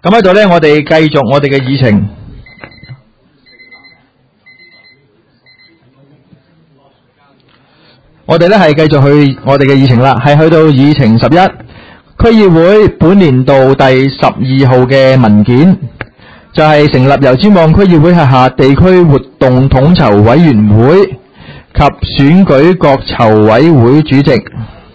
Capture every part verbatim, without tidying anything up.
咁喺度咧，我哋繼續我哋嘅議程。我哋咧係繼續去我哋嘅議程啦，係去到議程十一，區議會本年度第十二號嘅文件，就係成立由尖旺區議會轄下地區活動統籌委員會及選舉各籌委會主席。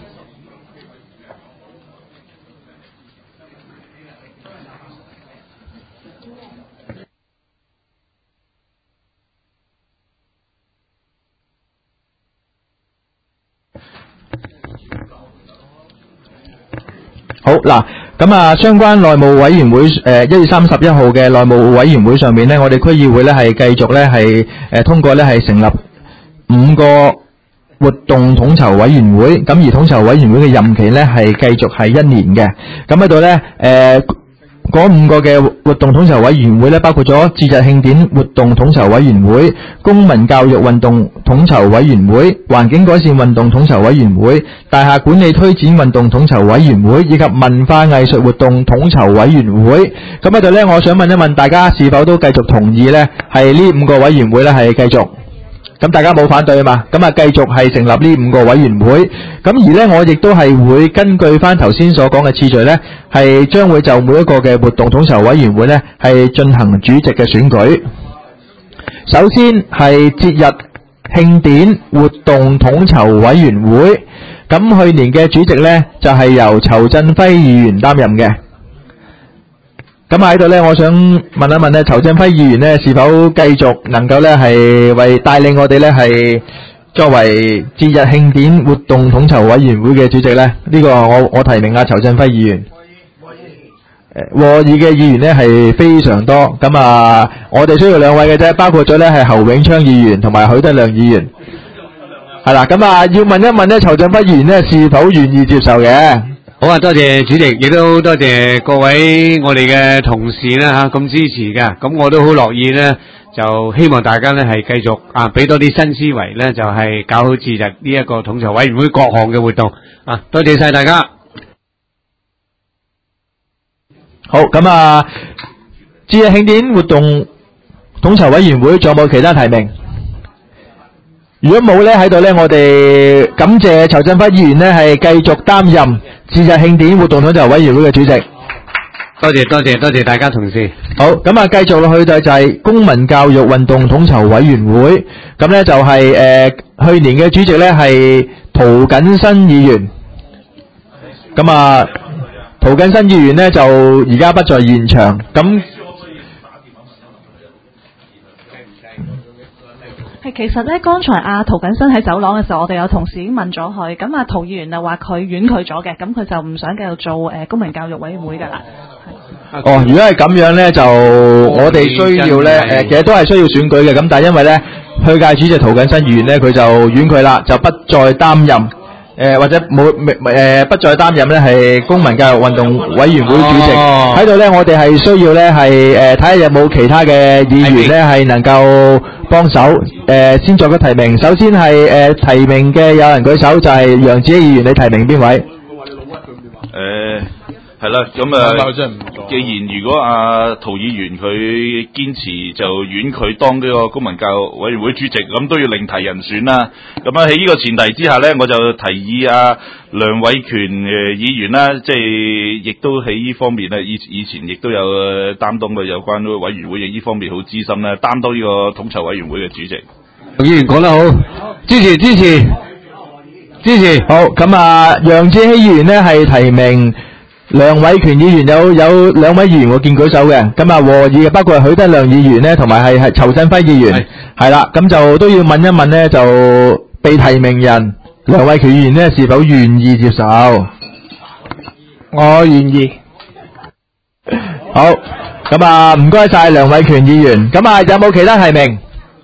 好嗱，咁啊，相關內務委員會誒一月三十一號嘅內務委員會上面呢，我哋區議會呢係繼續呢係誒通過呢係成立五個活動統籌委員會，咁而統籌委員會嘅任期呢係繼續係一年嘅。咁喺度呢，誒嗰五個嘅活動統籌委員會呢，包括咗節日慶典活動統籌委員會、公民教育運動統籌委員會、環境改善運動統籌委員會、大廈管理推展運動統籌委員會以及文化藝術活動統籌委員會。咁喺度呢，我想問一問大家是否都繼續同意呢？係呢五個委員會呢係繼續。咁大家冇反對啊嘛，咁啊繼續係成立呢五個委員會，咁而呢，我亦都係會根據翻頭先所講嘅次序呢，係將會就每一個嘅活動統籌委員會呢係進行主席嘅選舉。首先係節日慶典活動統籌委員會，咁去年嘅主席呢就係由仇振輝議員擔任嘅。咁喺度咧，我想問一問咧，仇振輝議員咧是否繼續能夠咧係為帶領我哋咧係作為節日慶典活動統籌委員會嘅主席咧？呢個我我提名阿仇振輝議員。誒，和議嘅議員咧係非常多，咁啊，我哋需要兩位嘅啫，包括咗咧係侯永昌議員同埋許德亮議員。係啦，咁啊，要問一問咧，仇振輝議員咧是否願意接受嘅？ 好啊，多謝主席，亦都多謝各位我哋嘅同事啦吓，咁支持嘅，咁我都好樂意咧，就希望大家咧係繼續啊，俾多啲新思維咧，就係搞好節日呢一個統籌委員會各項嘅活動啊，多謝晒大家。 好，咁啊，節日慶典活動統籌委員會仲有冇其他提名？如果冇咧，喺度咧，我哋感謝仇振輝議員咧係繼續擔任節日慶典活動統籌委員會嘅主席。 多謝多謝多謝大家同事。 好，咁啊，繼續落去就就係公民教育運動統籌委員會，咁咧就係誒去年嘅主席咧係涂謹申議員。咁啊，涂謹申議員咧就而家不在現場，咁。 其實咧，剛才阿涂謹申喺走廊嘅時候，我哋有同事已經問咗佢，咁阿涂議員就話佢婉拒咗嘅，咁佢就唔想繼續做誒、呃、公民教育委員會㗎啦。 哦，如果係咁樣咧，就我哋需要咧誒，其實都係需要選舉嘅，咁但係因為咧，去屆主席涂謹申議員咧，佢就婉拒啦，就不再擔任誒、呃、或者冇誒、呃、不再擔任咧係公民教育運動委員會主席。喺度咧，我哋係需要咧係誒睇下有冇其他嘅議員咧係能夠幫手誒，先作個提名。首先係誒、呃、提名嘅有人舉手，就係楊子希議員，你提名邊位？ 誒係啦，咁啊，既然如果阿涂議員佢堅持就婉拒當呢個公民教育委員會主席，咁都要另提人選啦。咁啊喺呢個前提之下咧，我就提議阿梁偉權誒議員啦，即係亦都喺呢方面咧，以以前亦都有擔當過有關委員會嘅呢方面好資深咧，擔當呢個統籌委員會嘅主席。 議員講得好，支持支持支持。 好，咁啊，楊子希議員咧係提名。梁偉權議員有有兩位議員我見舉手嘅，咁啊和議嘅包括係許德亮議員咧，同埋係係仇振輝議員，係啦，咁就都要問一問咧，就被提名人梁偉權議員咧是否願意接受？ 我願意。 好，咁啊唔該晒梁偉權議員，咁啊有冇其他提名？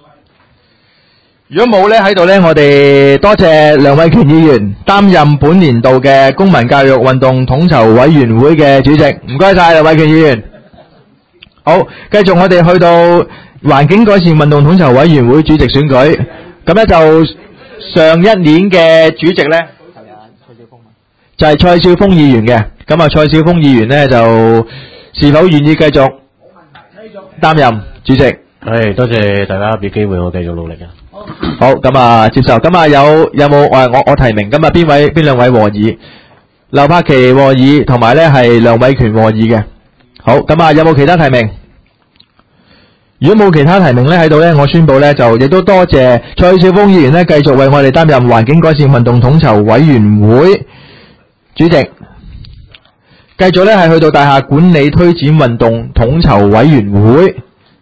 如果冇咧，喺度咧，我哋多謝梁偉權議員擔任本年度嘅公民教育運動統籌委員會嘅主席，唔該晒梁偉權議員。好，繼續我哋去到環境改善運動統籌委員會主席選舉，咁咧就上一年嘅主席咧就係蔡少峰議員嘅，咁啊蔡少峰議員咧就是否願意繼續擔任主席？ 係，多謝大家俾機會我繼續努力嘅。 好，咁啊接受。咁啊有有冇我我我提名？咁啊邊位邊兩位和議？劉柏祺和議，同埋咧係梁偉權和議嘅。好，咁啊有冇其他提名？如果冇其他提名咧喺度咧，我宣布咧就亦都多謝蔡少峰議員咧繼續為我哋擔任環境改善運動統籌委員會主席，繼續咧係去到大廈管理推展運動統籌委員會。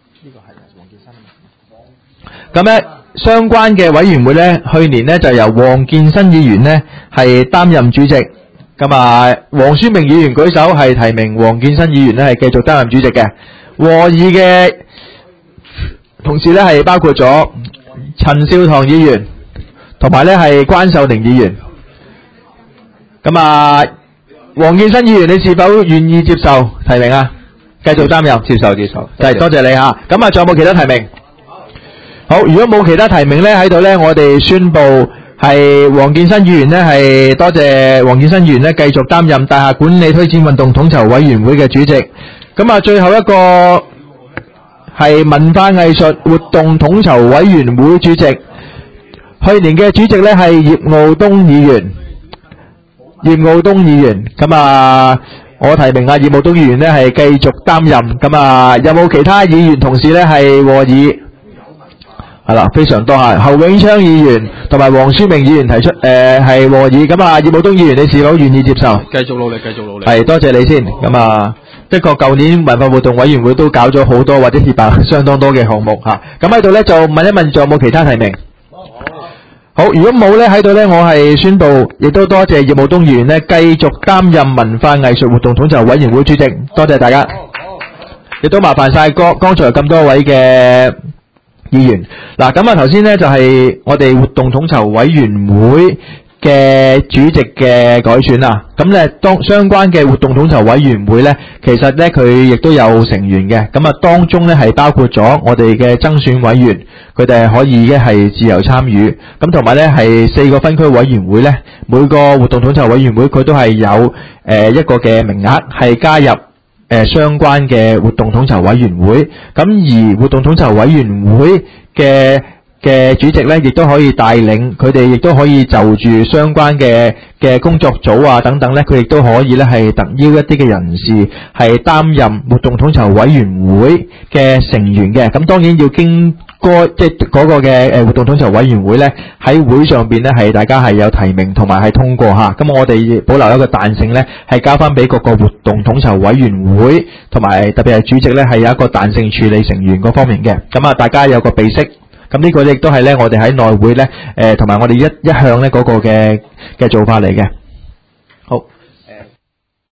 咁咧相關嘅委員會咧，去年咧就由黃建新議員咧係擔任主席。咁啊，黃宣明議員舉手係提名黃建新議員咧係繼續擔任主席嘅。和議嘅同時咧係包括咗陳少棠議員，同埋咧係關秀玲議員。咁啊，黃建新議員，你是否願意接受提名啊？繼續擔任？接受，接受。係，多謝你嚇。咁啊，仲有冇其他提名？好，如果冇其他提名咧喺度咧，我哋宣布係黃建新議員咧係多謝黃建新議員咧繼續擔任大廈管理推展運動統籌委員會嘅主席。咁啊，最後一個係文化藝術活動統籌委員會主席，去年嘅主席咧係葉傲東議員，葉傲東議員。咁啊，我提名啊葉傲東議員咧係繼續擔任。咁啊，有冇其他議員同事咧係和議？係啦，非常多啊！侯永昌議員同埋黃書明議員提出誒係和議。咁啊，葉傲東議員，你是否願意接受？ 繼續努力，繼續努力。 係，多謝你先。咁啊，的確舊年文化活動委員會都搞咗好多或者協辦相當多嘅項目嚇。咁喺度咧就問一問，仲有冇其他提名？好，如果冇咧喺度咧，我係宣布，亦都多謝葉傲東議員咧繼續擔任文化藝術活動統籌委員會主席，多謝大家。亦都麻煩晒剛剛才咁多位嘅議員。嗱，咁啊頭先咧就係我哋活動統籌委員會嘅主席嘅改選啦。咁咧當相關嘅活動統籌委員會咧，其實咧佢亦都有成員嘅。咁啊當中咧係包括咗我哋嘅增選委員，佢哋係可以嘅係自由參與。咁同埋咧係四個分區委員會咧，每個活動統籌委員會佢都係有誒一個嘅名額係加入誒相關嘅活動統籌委員會。咁而活動統籌委員會嘅嘅主席咧，亦都可以帶領佢哋，亦都可以就住相關嘅嘅工作組啊等等咧，佢亦都可以咧係特邀一啲嘅人士係擔任活動統籌委員會嘅成員嘅。咁當然要經過即係嗰個嘅誒活動統籌委員會咧喺會上邊咧係大家係有提名同埋係通過嚇。咁我哋保留一個彈性咧，係交翻俾各個活動統籌委員會同埋特別係主席咧係有一個彈性處理成員嗰方面嘅。咁啊，大家有個備識。咁呢個亦都係咧，我哋喺內會咧，誒同埋我哋一一向咧嗰個嘅嘅做法嚟嘅。